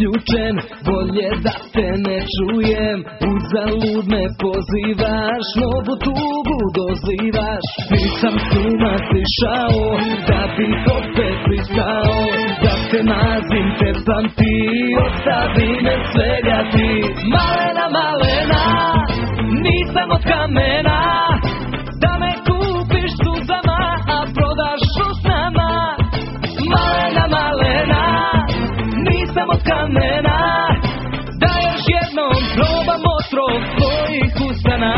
isključen, bolje da te ne čujem. Uzalud me pozivaš, novu tugu dozivaš. Nisam s uma sišao, da bih opet pristao, da te mazim, tepam ti, ostavi me svega ti. Malena, malena, nisam od kamena, da me kupiš suzama, a prodaš usnama. Malena, malena, nisam od kamena, da još jednom probam otrov tvojih usana.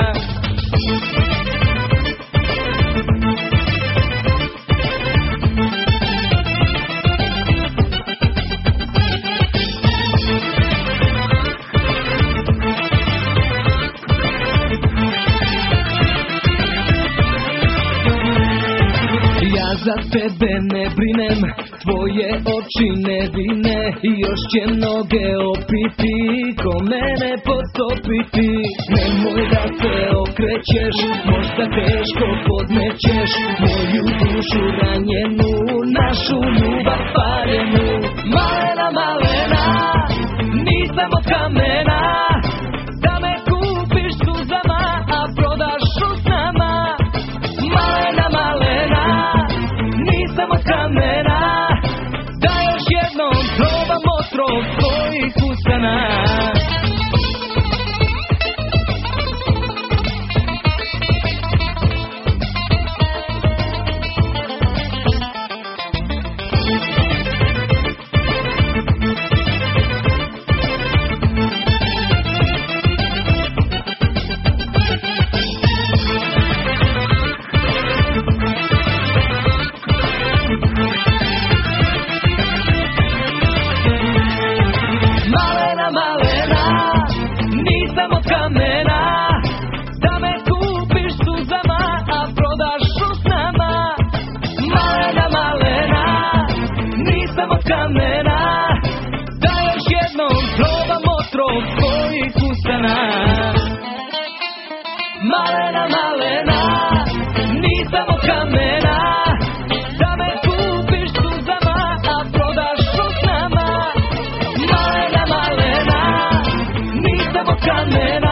Ja za tebe ne brinem, tvoje oči nevine, još će mnoge opiti, ko mene potopiti. Nemoj da se okrećeš, možda teško podmećeš moju dušu ranjenu, našu ljubav paljenu. Malena, malena, nisam od kamena, da me kupiš suzama, a prodaš usnama. Malena, malena, nisam od kamena, da još jednom probam otrov tvojih usana. Malena, malena, nisam od kamena, da me kupiš suzama, a prodaš usnama. Malena, malena, nisam od kamena, da još jednom probam otrov tvojih usana. Malena, malena, nisam od kamena, da me kupiš suzama, a prodaš usnama. Malena, malena, nisam od kamena.